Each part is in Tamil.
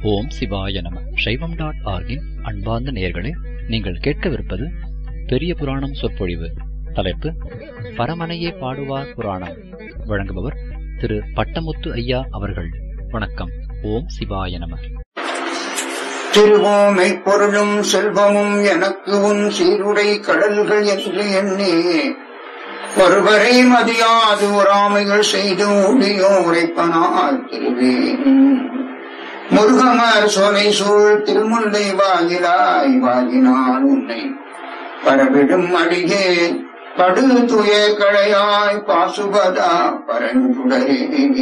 ஓம் சிவாய நம. சைவம்.org-இன் அன்பார்ந்த நேயர்களே, நீங்கள் கேட்கவிருப்பது பெரிய புராணம் சொற்பொழிவு. தலைப்பு பரமனையே பாடுவார் புராணம். வழங்குபவர் திரு பட்டமுத்து ஐயா அவர்கள். வணக்கம். ஓம் சிவாய நம. திருவோமை பொருளும் செல்வமும் எனக்கு உன் சீருடை கடல்கள் என்று எண்ணி ஒருவரை மதியாது ஒராமைகள் செய்து ஊழியோ உரைப்பனால் திருவேன் முருகமர் சோலை சூழ் திருமுல்லை வாயிலாய் வாயினால் உன்னை பரவிடும் அடியே படு துய களையாய் பாசுபதா பரஞ்சுடரே.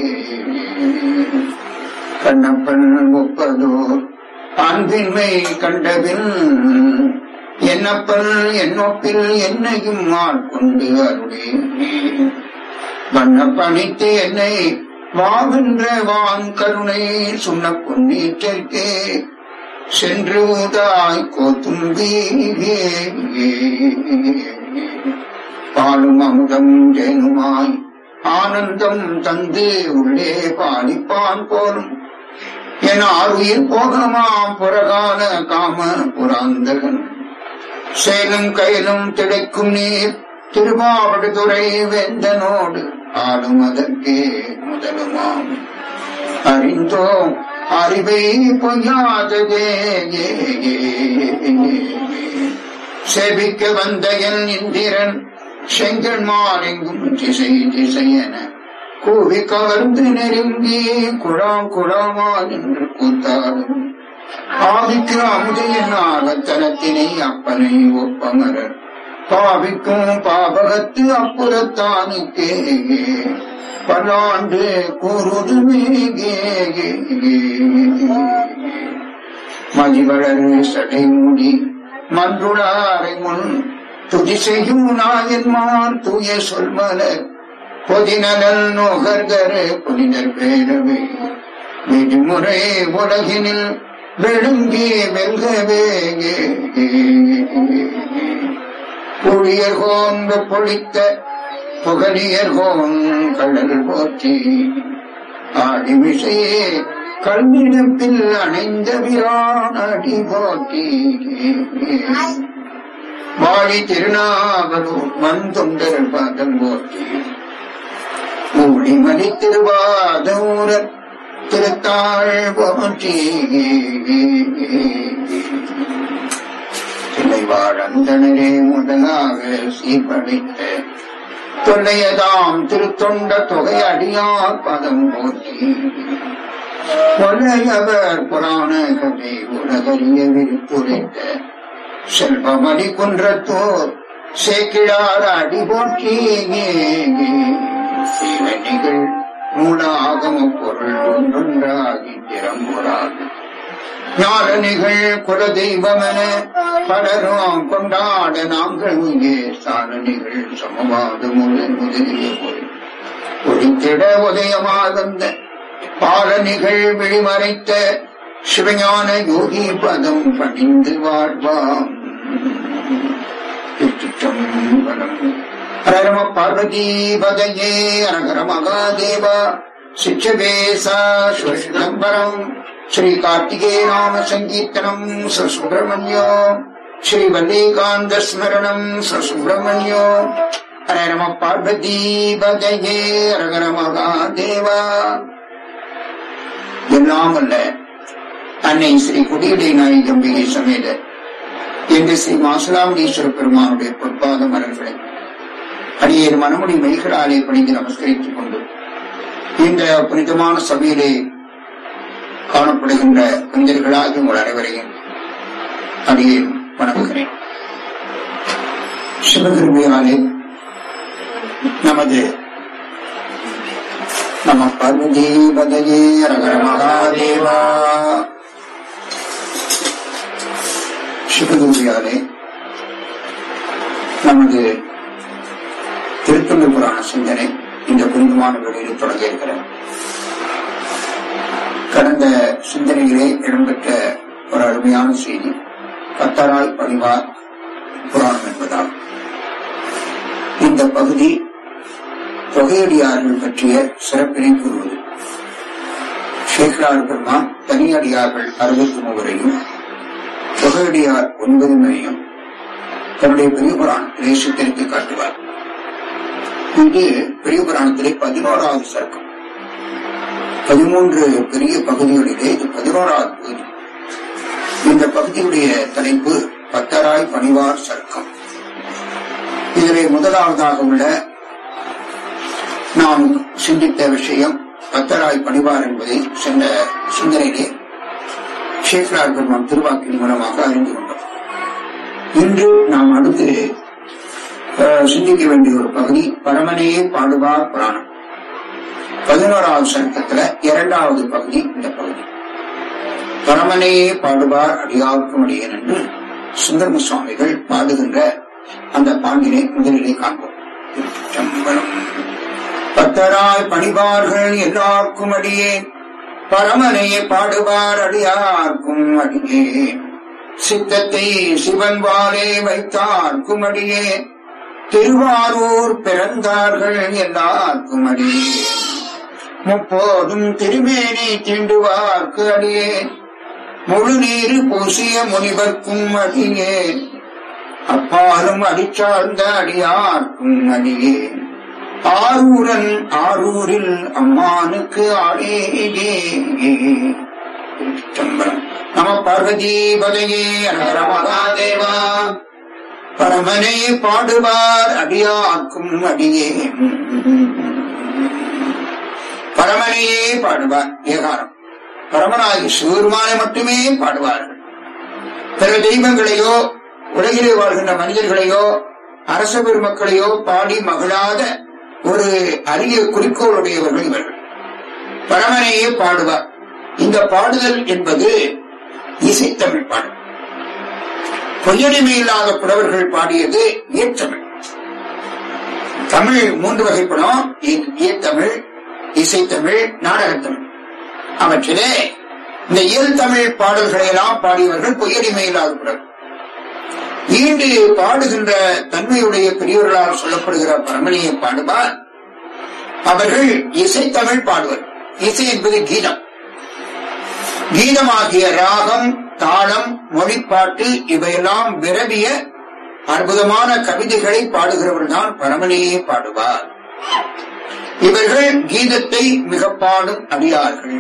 கண்ணப்பன் ஒப்பதோர் அன்பின்மை கண்டபின் என்னப்பன் என்னொப்பில் என்னையும் ஆட்கொண்டு அருளே. வண்ணப்பணித்து என்னை வாவென்ற வான் கருணை சுண்ண பொன்னீற்றே சென்று ஊதாய் கோத்தும்பி பாலும் அமுதம் ஜெயனுமாய் ஆனந்தம் தந்து உள்ளே பாலிப்பான் போலும் என ஆறுயிர் போகமாம் புறகால காம புராந்தகன் சேலும் கையிலும் திளைக்கும் நீர் திருவாவடுதுறை வேந்தனோடு ஆளும் அதற்கே முதலுமாம் அறிந்தோம் அறிவை பொய்யாததே. சேவிக்க வந்த என் இந்திரன் செங்கன்மார் எங்கும் திசை திசையென கூவி கவர்ந்து நெருங்கி குழாம் குழாமா என்று கூத்தாடும் ஆவிக்கு அமுதையின் ஆகத்தனத்தினை அப்பனை ஒப்பமரர் பாவிக்கும் பாபகத்து அப்புறத்தானுக்கே பல்லாண்டு கூறுதுமே. மதிவளர் சடை மூடி மன்றுளாரை முன் துதி செய்யும் நாயன்மார் தூய சொல்மலர் பொதினலன் நோகர்கர் புனிதர் பேரவே விடுமுறை உலகினில் வெளுங்கி வெல்கவே. புழியர்கோன் பொழித்த புகழியர்கோன் கடல் போற்றி ஆடிமிசையே கல்விடப்பில் அணைந்த விரான் அடி போற்றி. வாழி திருநாவலூர் மண் தொண்டர் பாதம் போற்றி ஊழிமணி திருவாதூரர் திருத்தாள் போற்றி. திளைவாழந்தனரே முதலாக சீர்படைத்த தொல்லையதாம் திருத்தொண்ட தொகை அடியார் பதம் போற்றி. கொள்ளையவர் புராண கதை உலகறிய விரித்துரைத்த செல்வமணி குன்றத்தோர் சேக்கிழார் அடி போற்றி. சீவனிகள் மூலாகம பொருள் ஒன்றொன்றாகி திறம்புறாது ஞானனிகள் குல தெய்வமென பலரும் கொண்டாட நாங்கள் இங்கே சாரணிகள் சமவாத முதலிய ஒளித்திட உதயமாகந்த பாலனிகள் விழிமறைத்த சிவஞான யோகி பதம் பணிந்து வாழ்வாம். ஹரம பார்வதி பதையே அரகர மகாதேவா சிச்சவேசா சிவசிதம்பரம் ஸ்ரீ கார்த்திகே நாம சங்கீர்த்தனம் சுப்பிரமணியோ ஸ்ரீ வல்லிகாந்த ஸ்மரணம் சுப்பிரமணியோ ஹர நம பார்வதி பதையே அரகர மகாதேவா. எல்லாம் அல்ல அன்னை ஸ்ரீ குடியடை நாயகி அம்பிகை சமேத என்று ஸ்ரீ மாசுலாமணீஸ்வர பெருமானுடைய பொற்பாத மலர்களை அடியேன் மனமுடி மைகளாலே பணிந்து நமஸ்கரித்துக் கொண்டு இந்த புனிதமான சபையிலே காணப்படுகின்ற புனிதர்களாகி உங்கள் அனைவரையும் அடியேன் வணங்குகிறேன். சிவகிருமையாலே நமது நம பார்வதி பதையே அரகர மகாதேவா. சிவகிருமையாலே நமது திருத்தொண்ட புராண சிந்தனை இந்த புனிதமான வெளியில் தொடங்க இருக்கிறார். கடந்த சிந்தனையிலே இடம்பெற்ற ஒரு அருமையான செய்தி கத்தரால் பணிவார் புராணம் என்பதால் இந்த பகுதி தொகையடியார்கள் பற்றிய சிறப்பினை கூறுவது. சேக்கலார் பெருமான் தனியடியார்கள் 63 தொகையடியார் 9 தன்னுடைய பெரிய புராணத்திலே சித்தரித்து காட்டுவார். இது பெரிய புராணத்திலே 11வது சர்க்கம். 13 பெரிய பகுதிகளிலே இது 11வது பகுதி. இந்த பகுதியுடைய தலைப்பு பத்தராய் பணிவார் சர்க்கம். இதிலே முதலாவதாக உள்ள நாம் சிந்தித்த விஷயம் பத்தராய் பணிவார் என்பதை சென்ற சிந்தனையிலே சேக்கலார் பெருமான் திருவாக்கின் மூலமாக அறிந்து கொண்டோம். இன்று நாம் அடுத்து சிந்திக்க வேண்டிய ஒரு பகுதி பரமனையே பாடுவார் புராணம். 11வது சர்க்கத்துல 2வது பகுதி இந்த பகுதி. பரமனையே பாடுவார் அடியார்க்கும் அடியேன் என்று சுந்தரம சுவாமிகள் பாடுகின்ற அந்த பாங்கினை முதலிலே காண்போம். பத்தராய் பணிவார்கள் எல்லாருக்கும் அடியேன், பரமனையே பாடுவார் அடியார்க்கும் அடியேன், சித்தத்தை சிவன் வாலே வைத்தார்க்கும் அடியேன், திருவாரூர் பிறந்தார்கள் எல்லாருக்கும் அடியேன், முப்போதும் திருமேனி தீண்டுவார்க்கு அடியேன், முழு நீரு பூசிய முனிவர்க்கும் அடியேன், அப்பாலும் அடிச்சார்ந்த அடியார்க்கும் அடியேன், ஆரூரன் ஆரூரில் அம்மானுக்கு ஆடேயே. நம பார்வதி பதையே ஹர மகாதேவா. பரமனை பாடுவார் அடியார்க்கும் அடியேன். பரமனையே பாடுவார் ஏகாரம். பரமனாகி சிவபெருமானை மட்டுமே பாடுவார்கள். பிற தெய்வங்களையோ உலகிலே வாழ்கின்ற மனிதர்களையோ அரச பெருமக்களையோ பாடி மகிழாத ஒரு அரிய குறிக்கோளுடையவர்கள் இவர்கள். பரமனையே பாடுவார். இந்த பாடுதல் என்பது இசைத்தமிழ் பாடல். பொய்யடிமை இல்லாத புலவர்கள் பாடியது இயற்றமிழ். தமிழ் 3 வகைப்படும்: இயற்றமிழ், இசைத்தமிழ், நாடகத்தமிழ். அவற்றிலே இந்த இயல் தமிழ் பாடல்களை எல்லாம் பாடியவர்கள் பொய்யடிமை இல்லாத புலவர். ஈண்டு பாடுகின்ற தன்மையுடைய பெரியவர்களால் சொல்லப்படுகிற பரமனையை பாடுவார் அவர்கள் இசைத்தமிழ் பாடுவர். இசை என்பது கீதம். கீதமாகிய ராகம், தாளம், மொழிப்பாட்டு இவையெல்லாம் விரவிய அற்புதமான கவிதைகளை பாடுகிறவர்கள் தான் பரமனையே பாடுவார். இவர்கள் கீதத்தை மிக பாடும் அடியார்கள்.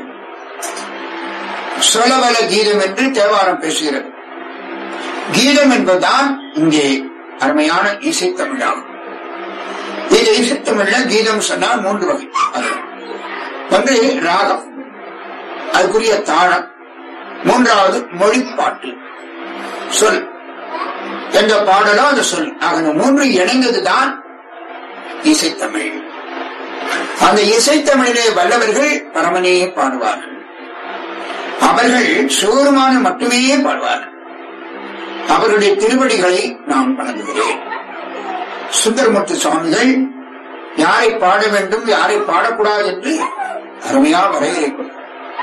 சொலவல கீதம் என்று தேவாரம் பேசுகிறது. கீதம் என்பதுதான் இங்கே அருமையான இசைத்தமிழாகும். இந்த இசைத்தமிழ்ல கீதம் சொன்னால் 3 வகை. ஒன்று ராகம், அதுக்குரிய தாளம். 3வது மொழிப்பாட்டு, சொல். எந்த பாடலோ அந்த சொல். ஆக 3 இணைந்ததுதான் இசைத்தமிழ். அந்த இசைத்தமிழிலே வல்லவர்கள் பரமனையே பாடுவார்கள். அவர்கள் சிவபெருமானை மட்டுமே பாடுவார்கள். அவருடைய திருவடிகளை நான் வணங்குகிறேன். சுந்தரமூர்த்தி சுவாமிகள் யாரை பாட வேண்டும், யாரை பாடக்கூடாது என்று அருமையா வரையறை கொண்டார்.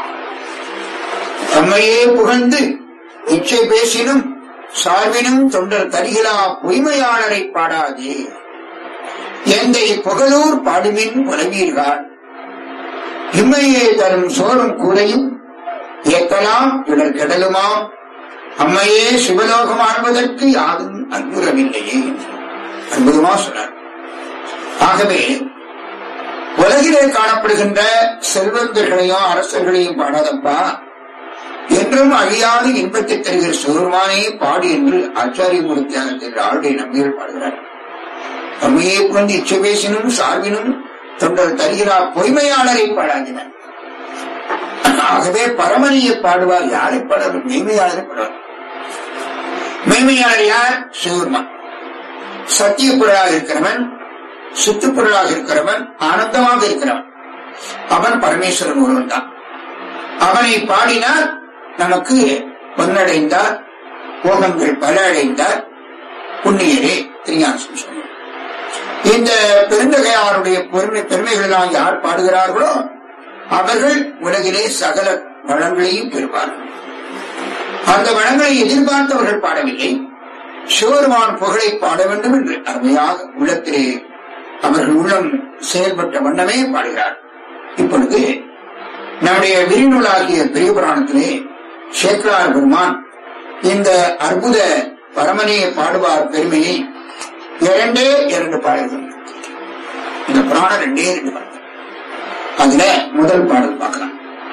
தம்மையே புகழ்ந்து இச்சை பேசினும் சார்பினும் தொண்டர் தருகிலா பொய்மையாளரை பாடாதே, எந்தை புகழூர் பாடுமின் உலவீர்கள், இம்மையே தரும் சோறும் கூரையும் ஏற்கலாம் இடர் கெடலுமாம், அம்மையே சிவலோகம் ஆழ்வதற்கு யாரும் அற்புதமில்லையே. அற்புதமா சொன்னார். ஆகவே உலகிலே காணப்படுகின்ற செல்வந்தர்களையும் அரசர்களையும் பாடாதப்பா, என்றும் அழியாத இன்பத்தை தருகிற சிவபெருமானே பாடு என்று ஆச்சாரியமூர்த்தியாக என்ற ஆளுடைய நம்பிகள் பாடுகிறார். அம்மையே புகழ்ந்து இச்சை பேசினும் சார்பினும் தொண்டர் தருகிறார் பொய்மையாளரை பாடாதினார். ஆகவே பரமனையை பாடுவார். யாரை பாடுவார்? மெய்மையாளரை பாடுவார். மெய்மையாளர் யார்? சிவபெருமான். சத்திய பொருளாக இருக்கிறவன், சுத்து பொருளாக இருக்கிறவன், ஆனந்தமாக இருக்கிறவன். அவன் பரமேஸ்வரன் ஒருவன் தான். அவனை பாடினால் நமக்கு பொன்னடைந்தார், போகங்கள் பல அடைந்தார், புண்ணியரே திருஞான. இந்த பெருந்தகையாருடைய பெருமைகளெல்லாம் யார் பாடுகிறார்களோ அவர்கள் உலகிலே சகல வளங்களையும் பெறுவார்கள். அந்த வளங்களை எதிர்பார்த்தவர்கள் பாடவில்லை. சிவபெருமான் புகழை பாட வேண்டும் என்று அருமையாக உள்ளத்திலே அவர்கள் உள்ளம் செயல்பட்ட வண்ணமே பாடுகிறார். இப்பொழுது நம்முடைய விரிநூலாகிய பெரிய புராணத்திலே சேக்கிழார் பெருமான் இந்த அற்புத பரமனையை பாடுவார் பெருமையை இரண்டு பாடல்கள். இந்த புராணம் 2 பாடல். அதுல முதல் பாடல் பார்க்கலாம்.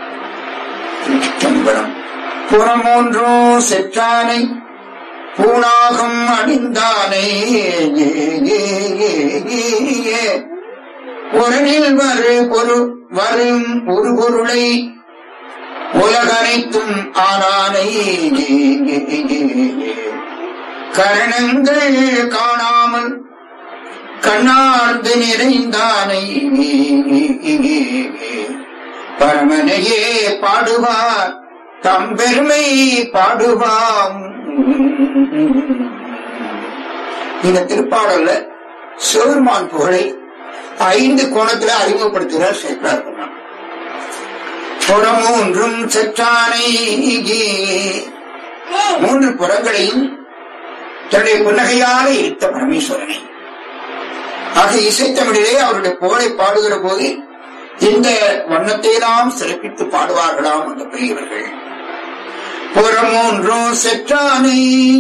புறமூன்றோ செற்றானை பூணாகம் அணிந்தானை பொருளில் வரும் ஒரு பொருளை உலகனைத்தும் ஆனானை கரணங்கள் காணாமல் கண்ணார்ந்து நிறைந்தானை பரமனையே பாடுவார் தம் பெருமை பாடுவாம். இந்த திருப்பாடல்ல சிவபெருமான் புகழை 5 கோணத்துல அறிமுகப்படுத்துகிறார் சேக்கிழார் பெருமான். புறமூன்றும் செற்றானை 3 புறங்களையும் தன்னுடைய புன்னகையால ஈர்த்த பரமேஸ்வரனை ஆக இசைத்தமிழிலே அவருடைய புகழை பாடுகிற போது இந்த வண்ணத்தை எல்லாம் சிறப்பித்து பாடுவார்களாம் அந்த பெரியவர்கள். புறமூன்றும் செற்றானை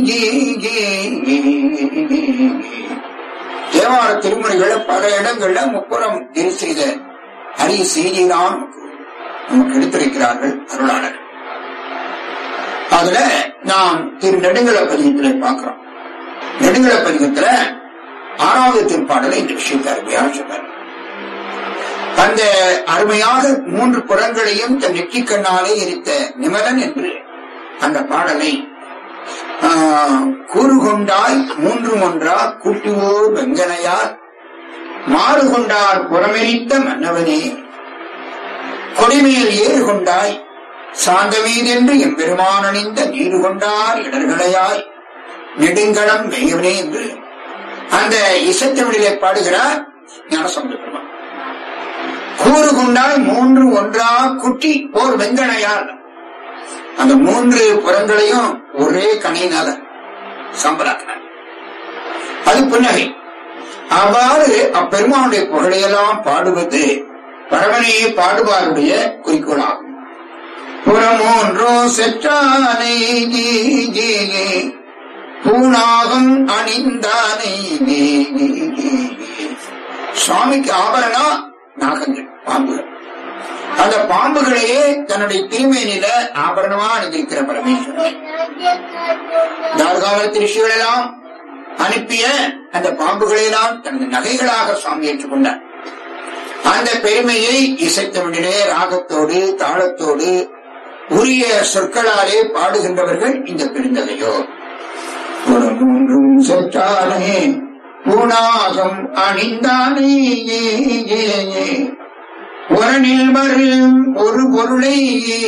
தேவார திருமுறைகளை பல இடங்கள்ல முப்புறம் இரு செய்த அரிய செய்திதான் நமக்கு எடுத்திருக்கிறார்கள் அருளாளர். அதுல நாம் திரு நெடுங்கல பதிகத்திலே பார்க்கிறோம். நெடுங்கல பதிகத்துல 6வது திருப்பாடலை இந்த விஷயத்தை அருமையாக சொன்னார். அந்த அருமையாக 3 புறங்களையும் தன் நெற்றிக் கண்ணாலே எரித்த நிமலன் என்று அந்த பாடலை கூறுகொண்டாய் 3 ஒன்றா கூட்டுவோர் வெங்கனையார் மாறு கொண்டார் புறமெரித்த மன்னவனே கொடிமேல் ஏறு கொண்டாய் சாந்தமீதென்று எம்பெருமான் அணிந்த நீரு கொண்டார் இடர்களையாய் நெடுங்கடம் வெய்யவனே என்று அந்த இசைத்தமிழிலே பாடுகிறார் ஞானசம்பந்த பெருமான். கூறு கொண்டாய் 3 ஒன்றா குட்டி ஓர் வெங்கனையார். அந்த 3 புறங்களையும் ஒரே கணையினால சம்பளாக்கினார். அது புன்னகை. அவ்வாறு அப்பெருமானுடைய புகழையெல்லாம் பாடுவது பரமனையை பாடுவாருடைய குறிக்கோளாகும். புறமூன்றோ செற்றானை பூணாகம் அணிந்தானை. சுவாமிக்கு ஆபரணம் நாகங்கள், பாம்புகள். அந்த பாம்புகளையே தன்னுடைய திருமேனில ஆபரணமா அணிந்திருக்கிற பரமேஸ்வரன் தாழ்கால ரிஷிகள் எல்லாம் அனுப்பிய அந்த பாம்புகளையெல்லாம் தனது நகைகளாக சுவாமி ஏற்றுக்கொண்டார். அந்த பெருமையை இசைத்தமிழிலே ராகத்தோடு தாளத்தோடு உரிய சொற்களாலே பாடுகின்றவர்கள் இந்த பெருந்தகையோ. செற்றானே பூணாகம் அணிந்தானே உரனில் வரும் ஒரு பொருளை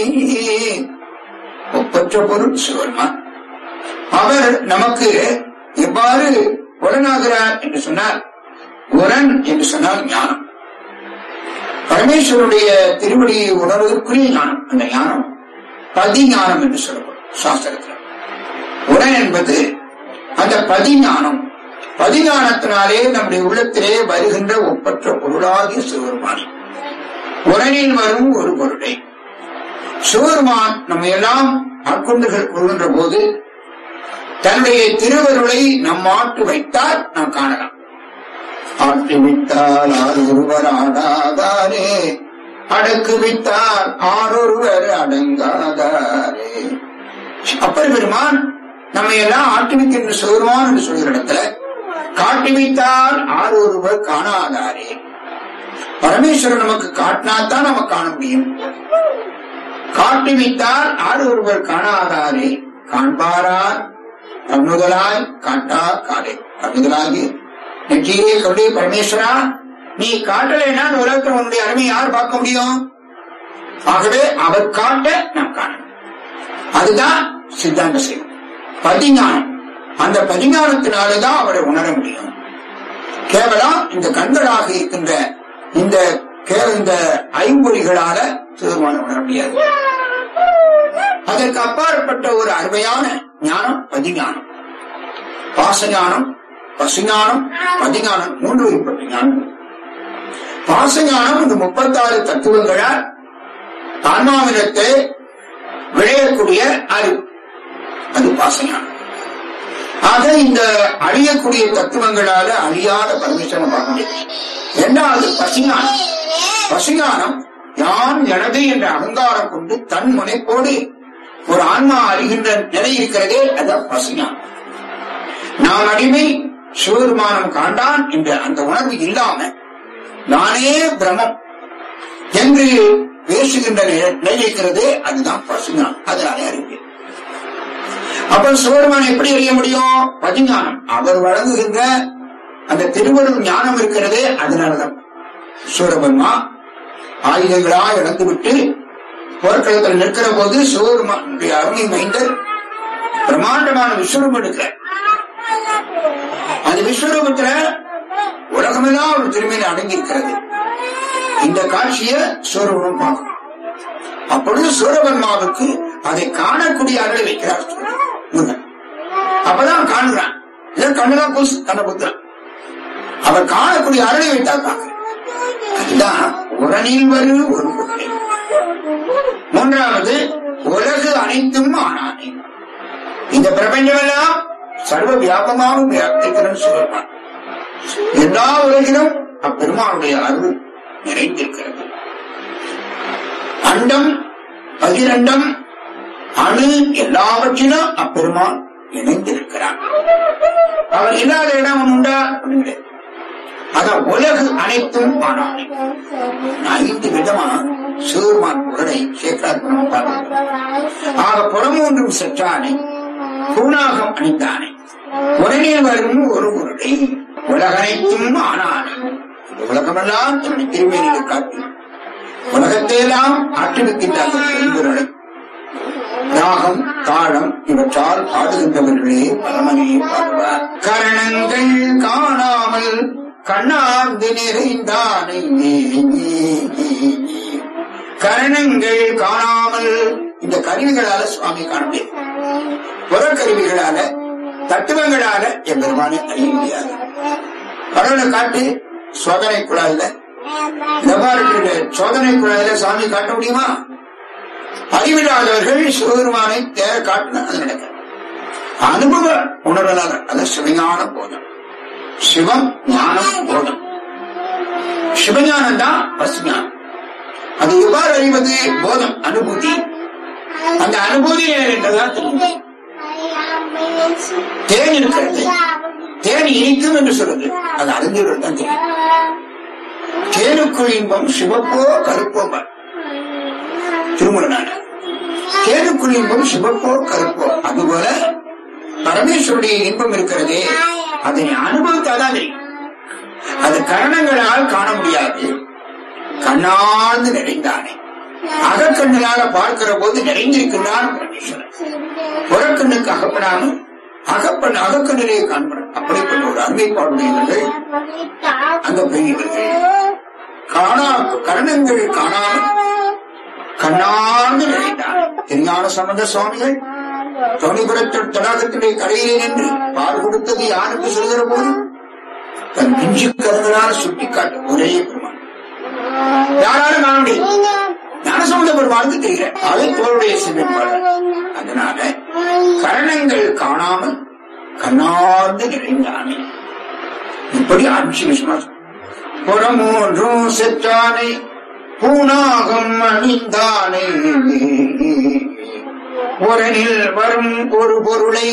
ஒப்பற்ற பொருள் சிவருமான் அவர் நமக்கு எவ்வாறு புலனாகிறார் என்று சொன்னால், உரன் என்று சொன்னால் ஞானம், பரமேஸ்வருடைய திருவடியை உணர்வதற்குரிய ஞானம். அந்த ஞானம் பதிஞானம் என்று சொல்லப்படும் சாஸ்திரத்தில். உரன் என்பது அந்த பதிஞானம். பதிஞானத்தினாலே நம்முடைய உள்ளத்திலே வருகின்ற ஒப்பற்ற பொருளாகிய சிவருமான். உரனில் வரும் ஒரு பொருளை சிவருமான் நம்ம எல்லாம் ஆட்கொண்டுகள் கொள்கின்ற போது தன்னுடைய திருவருளை நம்மாட்டு வைத்தால் நாம் காணலாம். ஆட்டு விட்டால் ஆரொருவர் ஆடாதாரே, அடக்கு விட்டால் ஆரொருவர் அடங்காதாரே. அப்பர் பெருமான் நம்ம எல்லாம் ஆட்டுவிக்கின்ற சிவருமான் என்று சொல்கிற இடத்துல காட்டி வைத்தால் ஆரொருவர் காணாதாரே. பரமேஸ்வரன் நமக்கு காட்டினாத்தான் நம்ம காண முடியும். காட்டி வைத்தால் ஆரொருவர் காணாதாரே. காண்பாரார் கண்ணுதலாய் காட்டா காலே. கண்ணுதலாகி நெற்றியே சொல்லி, பரமேஸ்வரா நீ காட்டலைன்னா உலகத்தில் உன்னுடைய அருமை யார் பார்க்க முடியும்? ஆகவே அவர் காட்ட நாம் காணணும். அதுதான் சித்தாந்த செய்வோம் பதிஞானம். அந்த பதிஞானத்தினாலதான் அவரை உணர முடியும். கேவலம் இந்த கண்களாக இருக்கின்ற இந்த ஐம்பொறிகளால சிவருமானை உணர முடியாது. அதற்கு அப்பாற்பட்ட ஒரு அருமையான ஞானம் பதிஞானம். பாசஞானம், பசுஞானம், பதிஞானம் 3 வகைப்பட்ட ஞானம். பாசஞானம் இந்த 36 தத்துவங்களால் ஆன்மாவினத்தை விளையக்கூடிய அறிவு, அது பாசஞானம். ஆக இந்த அழியக்கூடிய தத்துவங்களால அழியாத பரமேஸ்வரனை பார்க்க முடியாது. இரண்டாவது பசிஞானம். பசிஞானம் யான் எனது என்ற அகங்காரம் கொண்டு தன் முனைப்போடு ஒரு ஆன்மா அறிகின்ற நிலை இருக்கிறதே, அதான் பசிஞானம். நான் அடிமை, சிவபெருமானம் காண்டான் என்ற அந்த உணர்வு இல்லாம நானே பிரமம் என்று பேசுகின்ற நிலை இருக்கிறது, அதுதான் பசிஞானம். அதனாலே அறிவு. அப்ப சிவபெருமான் எப்படி அறிய முடியும்? பதிஞானம். அவர் வழங்குகின்ற அந்த திருவருள் ஞானம் இருக்கிறதே, அதனாலதான் சிவபெருமா ஆயுதங்களா இழந்துவிட்டு போர்க்களத்தில் நிற்கிற போது சிவபெருமானுடைய அருமை மைந்தர் பிரம்மாண்டமான விஸ்வரூபம் எடுக்கிறார். அந்த விஸ்வரூபத்துல உலகமெல்லாம் ஒரு திருமையில அடங்கி இருக்கிறது. இந்த காட்சியை சிவபெருமான் பார்க்கணும். அப்பொழுது சிவபெருமாவுக்கு அதை காணக்கூடிய அருளை வைக்கிறார் முருகன். அப்பதான் காணுகிறான். இதன் கண்ணுதான் பூசு, கண்ண புத்திரன். அவர் காணக்கூடிய அருளை வைத்தாக்காங்க. அதுதான் உடனில் வரு ஒரு பொருளை. மூன்றாவது உலகு அனைத்தும் ஆனானே. இந்த பிரபஞ்சம் எல்லாம் சர்வ வியாபமாகவும் வியாபித்திருக்கிறது சிவபெருமான். எல்லா உலகிலும் அப்பெருமானுடைய அருள் நிறைந்திருக்கிறது. அண்டம், பகிரண்டம், அணு எல்லாவற்றிலும் அப்பெருமான் இணைந்திருக்கிறான். அவர் இல்லாத இடம் உண்டா? அதான் உலகு அனைத்தும் ஆனானே. 5 விதமா சிவபெருமான் புகழை சேர்க்கிறார். ஆக புறமூன்றும் செற்றானே, பூணாகம் அணிந்தானே, உடனே வரும் ஒரு பொருளை உலகனைத்தும் ஆனானே. உலகமெல்லாம் தன்னுடைய திருமேனியை காட்டி உலகத்தையெல்லாம் ஆற்றுவிக்கின்றார்கள். ராகம், தாளம் இவற்றால் பாடுகின்றவர்களே பரமனே பாடுவார். கரணங்கள் காணாமல் கண்ணார்ந்து நிறைந்தானே. கரணங்கள் காணாமல், இந்த கருவிகளால சுவாமி காணவே, புறக்கருவிகளால தத்துவங்களால எம்பெருமானை அறிய முடியாது. கடவுளை காட்டி சோதனை குழாயில, லெபார்டரியில சோதனை குழாயில சாமி காட்ட முடியுமா? அறிவில்லாதவர்கள் சிவபெருமானை தேர காட்டின அது நடக்க அனுபவ உணர்வலாக. அது சிவஞான போதம். சிவம் ஞானம் போதம். சிவஞானம் தான் பசுஞானம். அது எவ்வாறு அறிவது? போதம், அனுபூதி. அந்த அனுபூதி என்றதான் தெரியும். தேன் இருக்கிறது, தேன் இனிக்கும் என்று சொல்றது, அது அறிஞர்கள் தான் தெரியும். தேனுக்குள் இன்பம் சிவப்போ கருப்போ திருமணனான தேனுக்குள் இன்பம் சிவப்போ கருப்போ. அதுபோல பரமேஸ்வருடைய இன்பம் இருக்கிறதே, அதை அனுபவித்தாதான் தெரியும். அது கரணங்களால் காண முடியாது. கண்ணார்ந்து நிறைந்தானே. அகக்கண்ணால பார்க்கிற போது நிறைந்திருக்கின்றான் பரமேஸ்வரன். புறக்கண்ணுக்கு அகப்படாமல் அகக்கண்ணிலே காண்படும். அப்படிப்பட்ட ஒரு அருமைப்பாடுடையவர்கள் அந்த பெரியவர்கள். கரணங்கள் காணாமல் கண்ணார்ந்து நிறைந்தார். திருஞான சம்பந்த சுவாமிகள் தோணிபுரத்தில் தடாகத்திலே கரையிலே நின்று பால் கொடுத்தது யாருக்கு சொல்கிற போது தன் பிஞ்சு கரங்களால் சுட்டிக்காட்டும் ஒரே பெருமான். யாராலும் காண முடியும். ஞானசம்பந்த பெருமானுக்கு தெரிகிற அதை தோளுடைய சிவப்பாளர். அதனால கரணங்கள் காணாமல் கண்ணார்ந்து நிறைந்தானே. இப்படி ஆட்சி விசுவாசம். புறமூன்றும் செற்றானே, பூணாகம் அணிந்தானே, உரனில் வரும் ஒரு பொருளை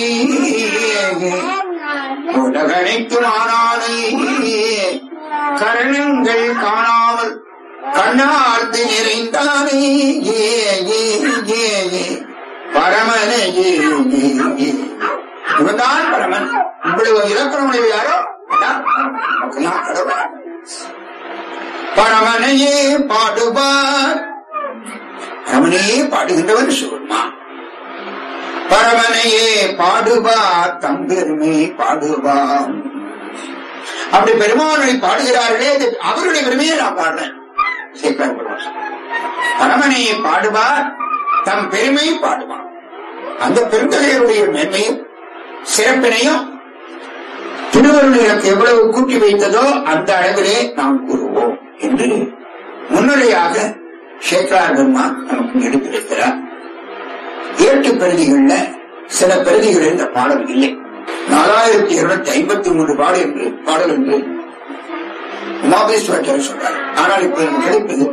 உலகனைத்தும் ஆனானே. கரணங்கள் காணாமல் கண்ணார்ந்து நிறைந்தானே. பரமனே, இவன்தான் பரமன். இவ்வளவு இலக்கணம் யாரோ பரமனையே பாடுவார். பரமனையே பாடுகின்றவன் சிவபெருமான். பரமனையே பாடுவார், தம்பெருமை பாடுவார். அப்படி பெருமானை பாடுகிறார்களே, அவருடைய பெருமையை நான் பாடுறேன். பரமனையை பாடுவார், தம் பெருமை பாடுவார். அந்த பெருந்தகையருடைய மேன்மையும் சிறப்பினையும் திருவருள் எனக்கு எவ்வளவு கூட்டி வைத்ததோ அந்த அளவிலே நாம் கூறுவோம் என்று முன்னுரையாக சேக்கலார் பெருமான் நமக்கு எடுத்திருக்கிறார். 8 பிரதிகள்ல சில பிரதிகள் இந்த பாடல் இல்லை. 4253 பாடல் என்று உமாபேஸ்வரர் சொல்றார். ஆனால் இப்ப கிடைப்பது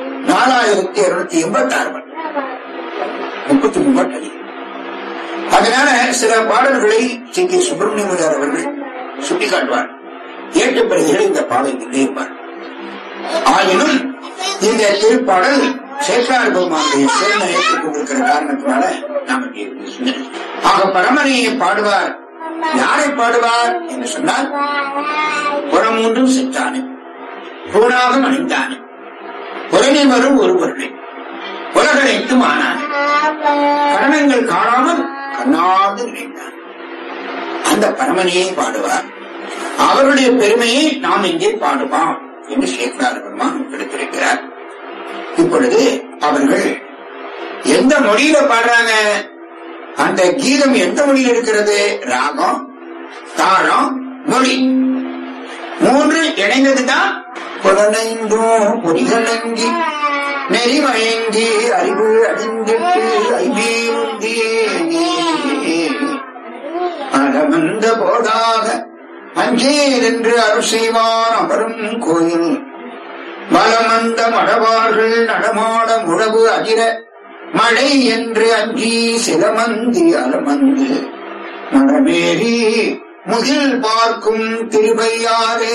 4286 33 பாட்டு. அதனால சில பாடல்களை கே சுப்பிரமணியன் அவர்கள் சுட்டிக்காட்டுவார். 8 பிரதிகளை இந்த பாடல் இருப்பார். ஆயினும் இந்த திருப்பாடல் சேக்கலார் பெருமானுடைய சேர்ந்த ஏற்றுக் கொண்டிருக்கிற காரணத்தினால நமக்கு ஆக பரமனையை பாடுவார். யாரை பாடுவார் என்று சொன்னால், புறமூன்றும் சென்றானே, பூனாகம் அணிந்தானே, புறனில் வரும் ஒருவர்களே, உலகனைத்தும் ஆனானே, கரணங்கள் காணாமல் கண்ணாது நினைந்தான். அந்த பரமனையை பாடுவார். அவருடைய பெருமையை நாம் இங்கே பாடுவோம் என்று சேக்கலார் பெருமான் எடுத்திருக்கிறார். இப்பொழுது அவர்கள் எந்த மொழியில பாடுறாங்க? அந்த கீதம் எந்த மொழியில் இருக்கிறது? ராகம், தாளம், மொழி 3 இணைந்ததுதான். புலனைந்தும் பொறிகளங்கி நெறிமயங்கி அறிவு அழிந்திட்டு ஐந்தீ அடமந்த போதாக அஞ்சேர் என்று அருள் செய்வார் அமரும் கோயில் மலமந்த மடவார்கள் நடமாட முழவு அதிர மழை என்று அஞ்சி சிலமந்தி அலமந்து மடமேறி முகில் பார்க்கும் திருவையாரே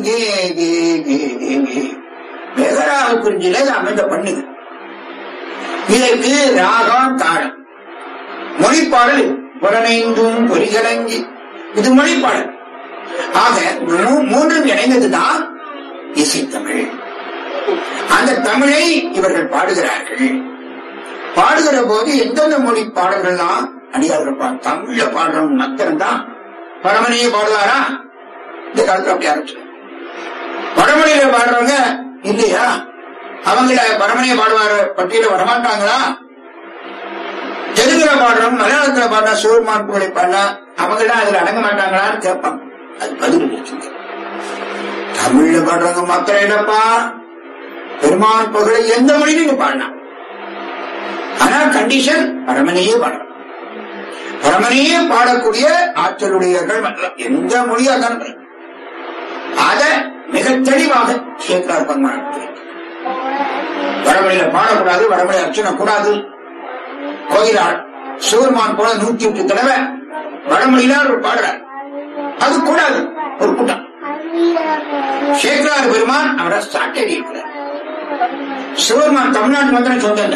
மேகராக குறிஞ்சில அமைந்த பண்ணுது. இதற்கு ராகம், தாளம், மொழிப்பாடல் புலனைந்தும் பொறிகளங்கி, இது மொழிப்பாடல். ஆக 3 இணைந்ததுதான் இசைத்தமிழ். அந்த தமிழை இவர்கள் பாடுகிறார்கள். பாடுகிற போது எந்தெந்த மொழி பாடல்கள்லாம் அடியார்கள் தமிழ்ல பாடுறவங்க மாத்திரம் தான் பரமனையை பாடுவாரா? இந்த காலத்துல அப்படி ஆரம்பிச்சு வடமொழியில பாடுறவங்க இல்லையா? அவங்கள பரமனையை பாடுவார பட்டியல வரமாட்டாங்களா? தெலுங்குல பாடுறவங்க, மலையாளத்துல பாடுற சிவபெருமான் புகழை பாடினா அவங்கள அதுல அடங்க மாட்டாங்களான்னு கேட்பாங்க. அது பதில் தமிழ்ல பாடுறவங்க மாத்திரம் இல்லப்பா, பெருமான் புகழை எந்த மொழியிலும் பாடினான். ஆனா கண்டிஷன் பரமனையே பாடணும். பரமனையே பாடக்கூடிய ஆற்றலுடையவர்கள் எந்த மொழியா தான் அத மிக தெளிவாக சேக்கலார் பெருமான். வடமொழியில பாடக்கூடாது, வடமொழி அர்ச்சனை கூடாது. கோயிலாள் சிவபெருமான் போல 108 தடவை வடமொழியில அவர் பாடுறார், அது கூடாது. ஒரு கூட்டம் சேக்கலார் பெருமான் அவரை சாட்டடி இருக்கிறார். சிவபெருமான் தமிழ்நாட்டு மந்திரம் சொந்த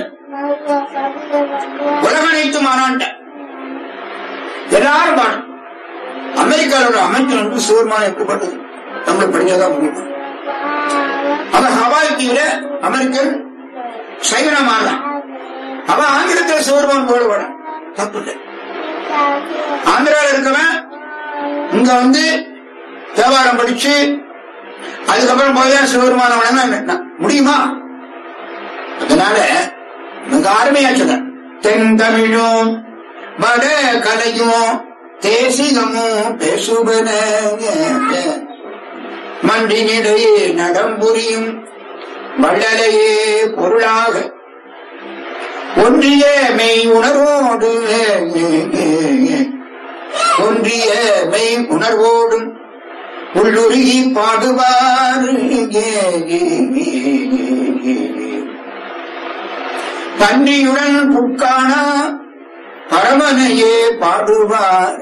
உலகனைத்தும் ஆனான்ட்ட எல்லாரும் பாடும். அமெரிக்காவோட அமைச்சர் வந்து சிவபெருமான் எப்படிப்பட்டது நம்மளை படிச்சாதான் முடியும். அவன் ஹவாய் தீவிர அமெரிக்கன் சைவனா மாறலாம். அவன் ஆங்கிலத்தில் சிவபெருமான் போட வேணும், தப்பு இல்லை. ஆந்திராவில் இருக்கவன் இங்க வந்து தேவாரம் படிச்சு அதுக்கப்புறம் போய் சிவபெருமான வணங்க முடியுமா? அதனால மிக அருமையா சொன்ன தென் தமிழும் வட கலையும் தேசிகமும் பேசுவன மண்டினிடையே நடம்புரியும் வள்ளலையே பொருளாக ஒன்றிய மெய் உணர்வோடு ஒன்றிய மெய் உணர்வோடும் உள்ளுருகி பாடுவார் பன்றியுடன் புட்கானா பரமனையே பாடுவார்.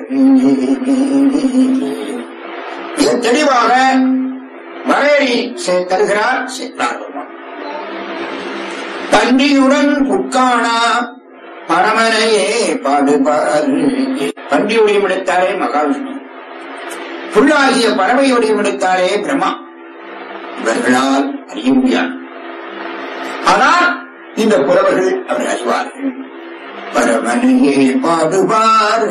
மிக தெளிவாக வரையறை தருகிறார் சேக்கலார். பன்றியுடன் புட்கானா பரமனையே பாடுவார். பன்றி வடிவெடுத்தாரே மகாவிஷ்ணு, புல்லாகிய பறவை வடிவெடுத்தாரே பிரம்மா. இவர்களால் அறிய முடியாது. ஆனால் இந்த புலவர்கள் அவர் அறிவார்கள். பரமனையே பாடுவார்.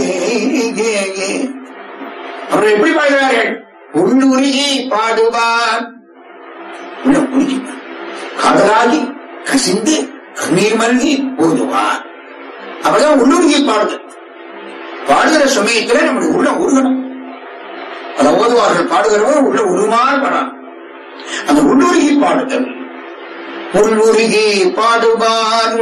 அவர்கள் எப்படி பாடுகிறார்கள்? உள்ளுருகி பாடுவார். உள்ள புரிஞ்சு காதலாகி கசிந்து கண்ணீர் மல்கி ஓதுவார். அவர்தான் உள்ளுருகி பாடுது. பாடுகிற சமயத்துல நம்முடைய உள்ள உருகணும். அதை ஓதுவார்கள். பாடுகிறவங்க உள்ள உருமாறு பாடலாம். அந்த உள்ளுருகி பாடுதல் உள்ளுருகி பாடுவார்.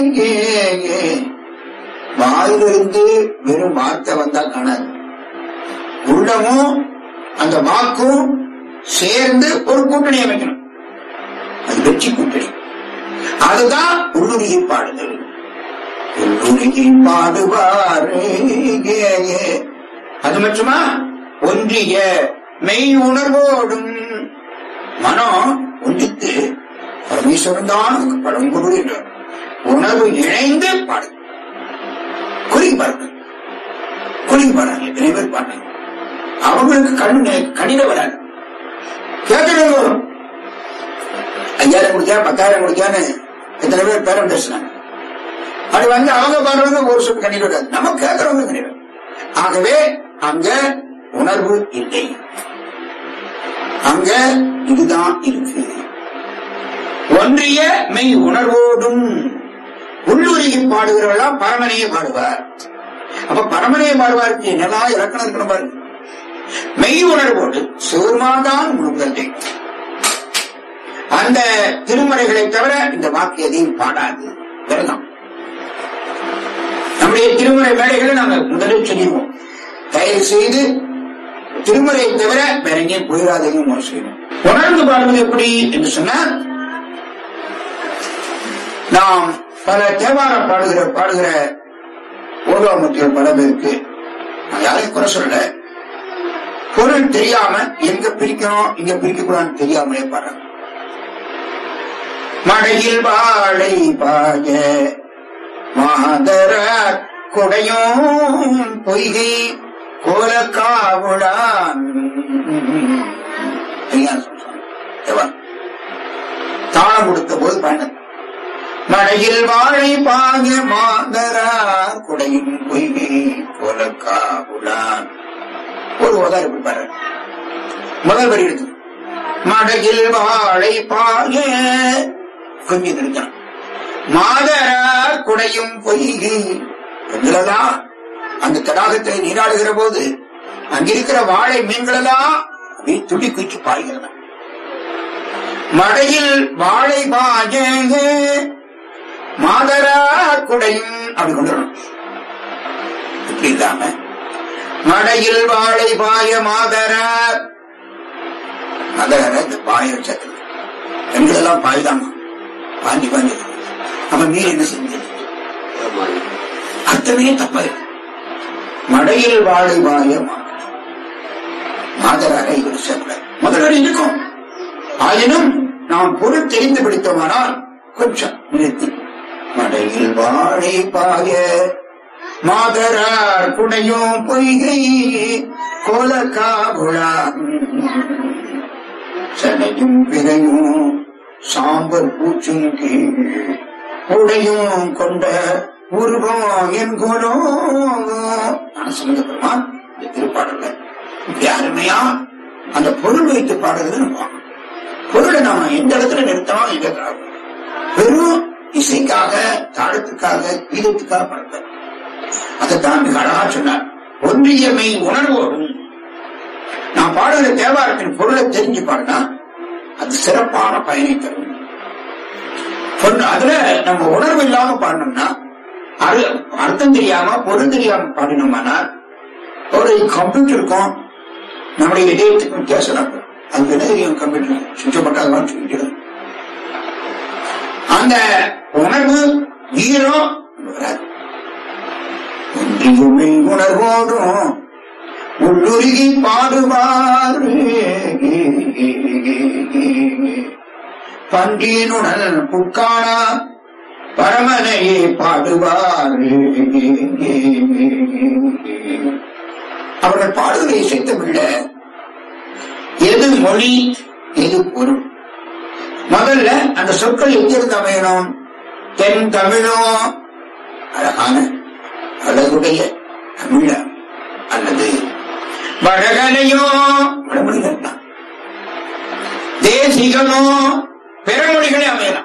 வாயிலிருந்து வெறும் வார்த்தை வந்தா காணாது, உள்ளமும் அந்த வாக்கும் சேர்ந்து ஒரு கூட்டணி அமைக்கணும். அது வெற்றி கூட்டணி. அதுதான் உள்ளுருகி பாடுதல். உள்ளுருகி பாடுவார். அது மட்டுமா, ஒன்றிய மெய் உணர்வோடும் மனம் ஒன்றித்து பரமேஸ்வரன் தான் பழம்பொருள் என்ற உணர்வு இணைந்து பாடு. குறுகி பாருங்க, குறுகி பாடுறாங்க. எத்தனை பேர் பாடுறாங்க, அவங்களுக்கு கணித வராது. கேட்கணும் வரும். 5000 கொடுத்தா 10,000 கொடுத்தான்னு எத்தனை பேர் பேரம் பேசுறாங்க. அது வந்து அவங்க பாடுறவங்க ஒரு சொல் கணித வராது, நம்ம கேட்கறவங்க கணிதம். ஆகவே அங்க உணர்வு இல்லை, அங்க இதுதான் இருக்கு. ஒன்றிய மெய் உணர்வோடும் உள்ளுருகி பாடுகிறவர்களா பரமனையே பாடுவார். அப்ப பரமனையே பாடுவாருக்கு என்னதான் இலக்கணம் இருக்கணும் பாருங்க. மெய் உணர்வோடு சிவருமாதான் முழுவதை. அந்த திருமுறைகளை தவிர இந்த வாக்கு எதையும் பாடாது. விரதம். நம்முடைய திருமுறை வேலைகளை நாங்கள் முதலில் சொல்லிடுவோம், தயவு செய்து திருமுறையை தவிர வேற எங்கேயும் போயிடாதையும் செய்யணும். உணர்ந்து பாடுவது எப்படி என்று சொன்னால், நாம் பல தேவார பாடுகிற ஓர்வாமத்திகள் பல பேருக்கு யாரையும் குறை சொல்ல, பொருள் தெரியாம எங்க பிரிக்கணும் இங்க பிரிக்க கூடாதுன்னு தெரியாமலே பாடுறாங்க. மழையில் வாழை பாய மாதர கொடையும் பொய்கை கோலக்காவுடான் தாளம் கொடுத்த போது பயணம். மழையில் வாழை பாய மாதரார் குடையும் பொய்கை கோலக்காவுடான். ஒரு உதாரணம் எப்படி பாரு. முதல் வரி எடுத்து மழையில் வாழை பாய கொஞ்சம் நிறுத்தணும். மாதரார் குடையும் பொய்கை எங்களெல்லாம் அந்த தடாகத்தை நீராடுகிற போது அங்கிருக்கிற வாழை மீன்களெல்லாம் அப்படி துடி குச்சி பாய்கிறத. மழையில் வாழை பாய மாதரார் குடையும் அப்படி கொண்டு வரணும். இப்படி இல்லாம மழையில் வாழை பாய மாதரார் இந்த பாய வச்சது எங்களெல்லாம் பாய்தாமா பாஞ்சி பாஞ்சி. அப்ப நீர் என்ன செஞ்சது? அத்தனையே தப்ப. மழையில் வாழை பாய மாதராக இவர் சேர்க்க முதல்வரை இருக்கும். ஆயினும் நாம் பொருள் தெரிந்து பிடித்தோமானால் கொஞ்சம் நிறுத்தி மழையில் வாழை பாய மாதரார் குடையும் பொய்கை கோலக்காவுளா சனையும் பிறையும் சாம்பல் பூச்சும் கீழ் உடையும் கொண்ட உருவம் என் கோலோ. நான் சொல்லுங்க பெருமான் இந்த திருப்பாடல இப்படி அருமையா அந்த பொருள் வைத்து பாடுறது. பொருளை நாம எந்த இடத்துல நிறுத்தணும், எங்க வெறும் இசைக்காக தாளத்துக்காக கீதத்துக்காக பாடுற. அதைத்தான் மிக அழகா சொன்னார். ஒன்றியமை உணர்வோடும் நான் பாடுகிற தேவாரத்தின் பொருளை தெரிஞ்சு பாடினா அது சிறப்பான பயனை தரும். அதுல நம்ம உணர்வு இல்லாம பாடணும்னா, அர்த்தம் தெரியாம பொருள் தெரியாம பாடினோம்னா ஒரு கம்ப்யூட்டருக்கும் நம்முடைய இதயத்துக்கும் வித்தியாசம். அது என்ன தெரியும், கம்ப்யூட்டர் சுற்றப்பட்டாதான் சொல்லிட்டு அந்த உணர்வு வீரம் வராது. ஒன்றியுமை உணர்வோடும் உள்ளுருகி பாடுவார் பண்டினுடன் புட்கானா பரமனையே பாடுவார். அவர்கள் பாடுவதை இசைத்தமில்ல எது மொழி எது பொருள். முதல்ல அந்த சொற்கள் எங்கிருந்து அமையணும்? தென் தமிழோ அழகான அழகுடைய தமிழ அல்லது வடகலையோ வடமொழிகள் தான், தேசிகமோ பிறமொழிகளே அமையலாம்.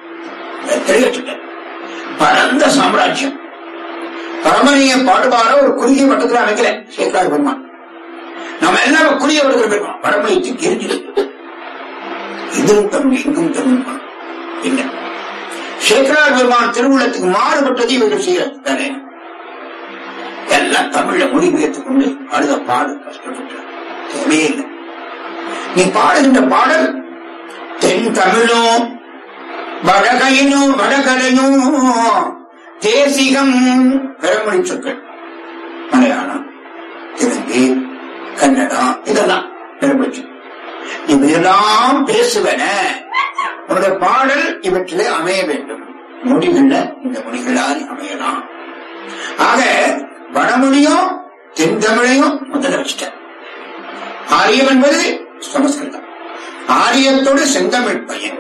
பரந்த சாம்ராஜ்யம் பரமனைய பாடுபாட ஒரு குறுகிய வட்டத்தில் அமைக்கல சேக்கார் பெருமான். நம்ம எல்லாம் குறுகிய வட்டத்தில் பெருமான் வடமொழி எரிஞ்சு இதுவும் தமிழ் எங்கும் தமிழ் இல்லை. சேக்கரார் பெருமான் திருவுள்ளத்துக்கு மாறுபட்டதை இவர்கள் செய்யறாரு. எல்லாம் தமிழ்ல மொழிபெயர்த்துக் கொண்டு அழுத பாடு கஷ்டப்பட்டார். தேவையே இல்லை. நீ பாடுகின்ற பாடல் தென் தமிழும் வடகையினும் வடகலையும் தேசிகம் பெருமொழி சொற்கள், மலையாளம், தெலுங்கு, கன்னடம், இதெல்லாம் பெருமொழி. இவையெல்லாம் பேசுவன உன்னுடைய பாடல் இவற்றிலே அமைய வேண்டும். மொழிகள்ல இந்த மொழிகளால் அமையலாம். ஆக வடமொழியும் தென் தமிழையும் முதல்ல வச்சுட்டார். ஆரியம் என்பது சமஸ்கிருதம். ஆரியத்தோடு செந்தமிழ் பையன்.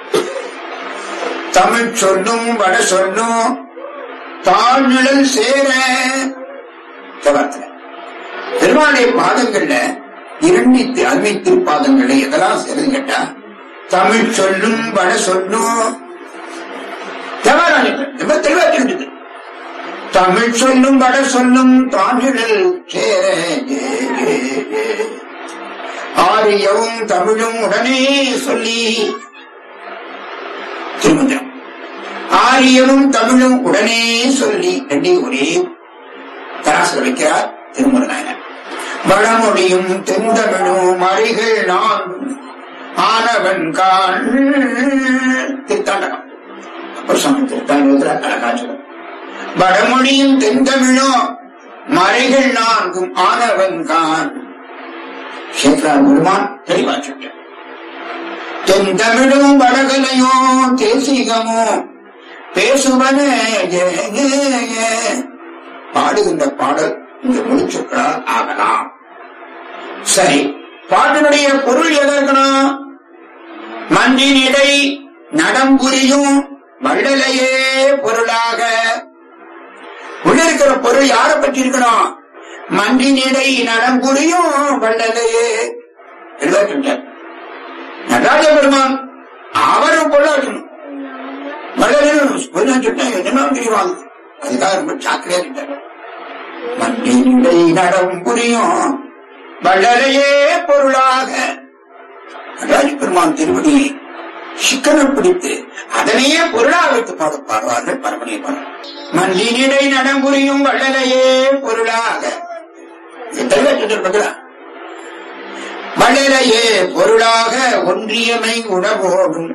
தமிழ் சொல்லும் வட சொல்லும் தாழ்நிழல் சேர பெருமாளுடைய பாதங்கள்ல 2 அருமை திருப்பாதங்களை எதெல்லாம் சேருது கேட்டா, தமிழ் சொல்லும் வட சொல்லும் ரொம்ப தெளிவா தெரிஞ்சது. தமிழ் சொல்லும் வட சொல்லும் தாழ்நிழல் சேர ஆரியவும் தமிழும் உடனே சொல்லி திருமந்திரம். ஆரியமும் தமிழும் உடனே சொல்லி ரெண்டையும் ஒரே தராசில் வைக்கிறார் திருமுருகன். வடமொழியும் தென்தமிழும் மறைகள் நான் ஆனவன் காண் திருத்தாண்டகம். அப்புறம் சாமி திருத்தாண்டகத்துல அழகாச்சலம். வடமொழியும் தென்தமிழும் மறைகள் 4 ஆனவன் காண். சேக்கரார் பெருமான் தெளிவாச்சுட்டார். தென்தமிழும் வடகலையோ தேசிகமோ பேசுவன பாடுகின்ற பாடல் இந்த மொழிச்சொற்களால் ஆகலாம். சரி, பாட்டினுடைய பொருள் எதற்கணும்? மன்றினிடை நடம்புரியும் வள்ளலையே பொருளாக. உள்ள இருக்கிற பொருள் யாரை பற்றி இருக்கணும்? மன்றினிடை நடம்புரியும் வள்ளலையே. நடராஜ பெருமான் அவரும் பொருளாக்கணும். என்ன தெரியுவாங்க, அதுக்காக ரொம்ப சாக்கரையா இருக்காரு. மன்றினிடை நடம் புரியும் வள்ளலையே பொருளாக. நடராஜ பெருமான் திருவடியை சிக்கனம் பிடித்து அதனையே பொருளாக வைத்து பாடுவார்கள் பரமணிய பாடல். மன்றினிடை நடம் புரியும் வள்ளலையே பொருளாக. வள்ளலையே பொருளாக ஒன்றியமை உணவோடும்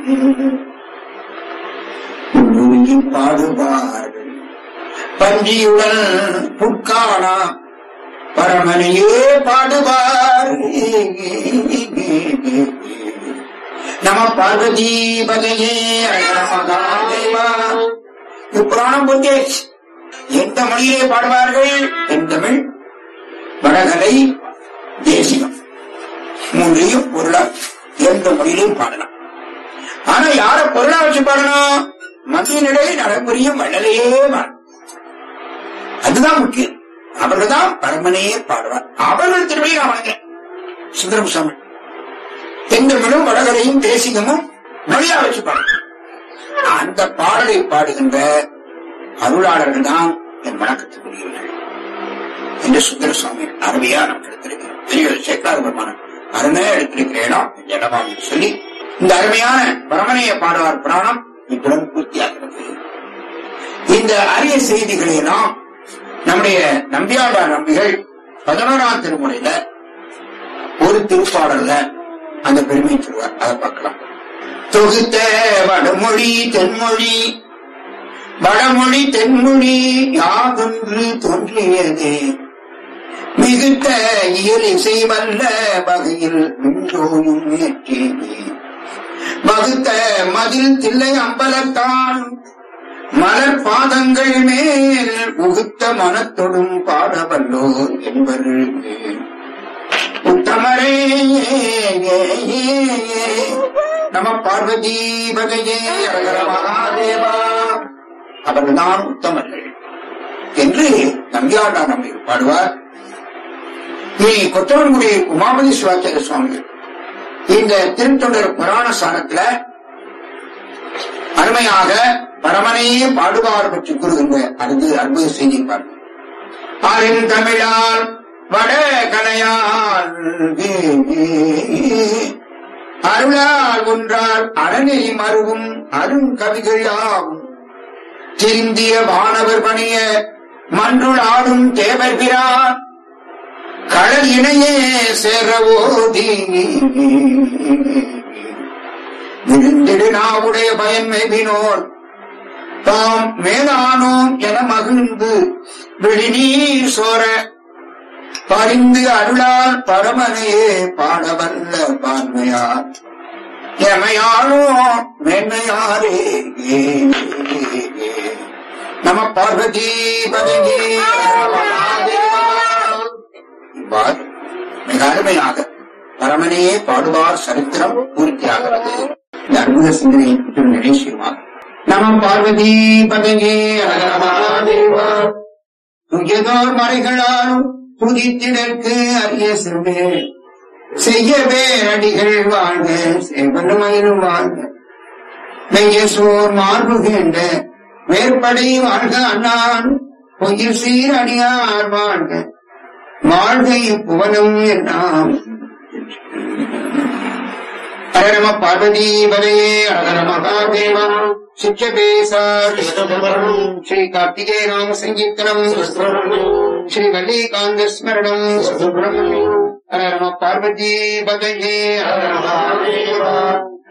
பாடுவார்கள் பஞ்சியுடன் புட்கானா பரமனையே பாடுவார். நம பார்வதி பதையே மகாதேவா. இப்புராணம் போன்றே எந்த மொழியிலே பாடுவார்கள்? தென் தமிழ், வடகலை, தேசிகம் 3ஐயும் பொருளா எந்த மொழியிலையும் பாடலாம். ஆனா யார பொருளா வச்சு பாடணும்? மத்தியினிடையே நடைமுறையும் வள்ளலையே பாடணும். அதுதான் முக்கியம். அவர்கள் தான் பரமனையே பாடுவார். அவர்கள் திருவிழா வணங்க சுந்தரம் சாமி தென்தமிழும் வடகலையும் தேசிகமும் மொழியா வச்சு பாடணும். அந்த பாடலை பாடுகின்ற அருளாளர்கள் தான் என் வணக்கத்துக்குரியவர்கள் என்று சுந்தர சுவாமி அருமையா நமக்கு எடுத்திருக்கிறார். சேக்கரார் பெருமான் அருமையா எடுத்திருக்கிற இடம் இந்த இடமா சொல்லி இந்த அருமையான பரமனைய பாடுவார் புராணம் இத்துடன் பூர்த்தியாகிறது. இந்த அரிய செய்திகளை எல்லாம் நம்முடைய நம்பியாண்டார் நம்பிகள் 11ஆம் திருமுறையில ஒரு திருப்பாடல்ல அந்த பெருமை சொல்வார். அதை பார்க்கலாம். தொகுத்த வடமொழி தென்மொழி வடமொழி தென்மொழி யாதொன்று தோன்றியது மிகுத்த இயல் இசை வல்ல வகையில் மின்றோயும் ஏற்றேனே வகுத்த மதில் தில்லை அம்பலத்தான் மலர் பாதங்கள் மேல் உகுத்த மனத்தொடும் பாடவல்லோர் என்பர் உத்தமரே. நம பார்வதி பகையே அரகர மகாதேவா. அவர்கள்தான் உத்தமர்கள் என்று நம்பியாண்டார் நம்பி பாடுவார். இனி கொத்தவன்குடி உமாபதி சிவாச்சாரிய சுவாமிகள் இந்த திருத்தொண்டர் புராண சாரத்துல அருமையாக பரமனையே பாடுவார் பற்றி கூறுகின்ற அற்புத செய்தி பாருங்கள். ஆரின் தமிழால் வட கலையால் அருளால் ஒன்றால் அரணை மருவும் அருங்கவிகளாகும் திருந்திய வானவர் பணிய மன்றுள் ஆடும் தேவர்கிறார் கடல் இணையே சேரவோதி விழுந்திடு நாவுடைய பயன் மேவினோர் தாம் மேலானோம் என மகிழ்ந்து விழிநீர் சோர பரிந்து அருளால் பரமனையே பாடவல்ல பார்வையார் எமையானோ மேன்மையாரே. நம பார்வதி பதவி. இவ்வாறு மிக அருமையாக பரமனையே பாடுவார் சரித்திரம் பூர்த்தியாகிறது. இந்த அற்புத சிந்தனையை நினைச்சுமார். நம பார்வதி பதவி. துயதோர் மறைகளாலும் புதித்திடற்கு அரிய செல்வே செய்யவே அடிகள் வாழ்க செவனுமயிலும் வாழ்க மெய்யசோர் மார்புகின்ற மேற்படை வாழ்க அண்ணான் பொய்யில் சீர் அடியார் வாழ்க வாழ்க இப்புவனம் என்னாம். ஹரநம பார்வதி பதையே ஹர மகாதேவா. சிச்சபேசார் ஸ்ரீ கார்த்திகேய நாம சங்கீர்த்தனம் ஸ்ரீ வல்லிகாந்த ஸ்மரணம் சுப்ரமணியம். ஹர நம பார்வதி பதையே ஹர மகாதேவா.